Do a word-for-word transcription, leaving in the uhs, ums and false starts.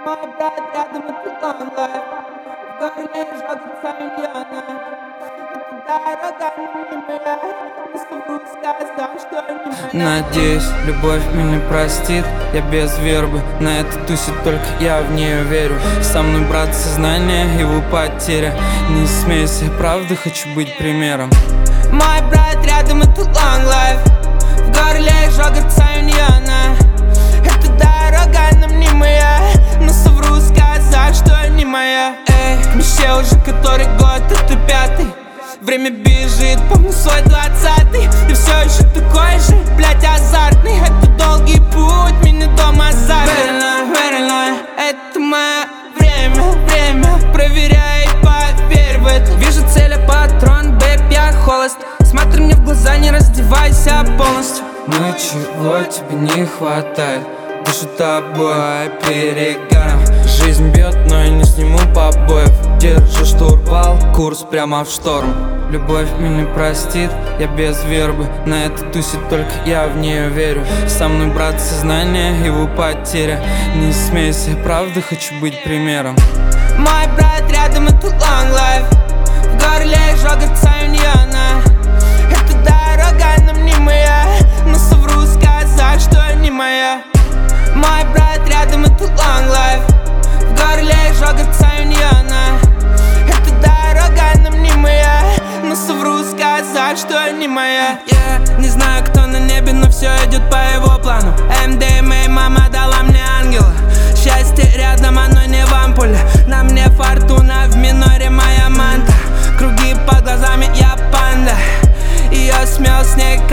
Мой брат рядом, это long life. В горле жжется миллиона. Эта дорога не моя. Не смогу сказать, что не моя. Надеюсь, любовь меня простит. Я без вербы, на этой тусе только я в нее верю. Со мной брат сознание, его потеря. Не смейся, правда хочу быть примером. Мой брат рядом, это long life. В горле жжется миллиона. Эта дорога нам не моя. Но совру сказать, что не моя. Эй, к мечте уже который год, это пятый. Время бежит, помню свой двадцатый. И все еще такой же, блять, азартный. Это долгий путь, меня дома азарт. Верно, верно, это мое время, время. Проверяй, поверь в это. Вижу цель, а патрон, бэп, я холост. Смотри мне в глаза, не раздевайся полностью. Ну чего тебе не хватает? Дышу тобой перегаром. Жизнь бьет, но я не сниму побоев. Держу штурвал, курс прямо в шторм. Любовь меня простит, я без вербы. На этой тусе только я в нее верю. Со мной брат сознание, его потеря. Не смейся, правда хочу быть примером. Мой брат рядом, это long life. В горле жжется миллиона. Эта дорога нам не моя. Но совру сказать, что не моя. Мой брат рядом, это long life. В горле жжется миллиона. Эта дорога нам не моя. Но совру сказать, что не моя. Я не знаю, кто на небе, но все идет по его плану. эм ди эм а, мама дала мне ангела. Счастье рядом, оно не в ампуле. На мне фортуна, в миноре моя манта. Круги под глазами, я панда. Ее смел снег,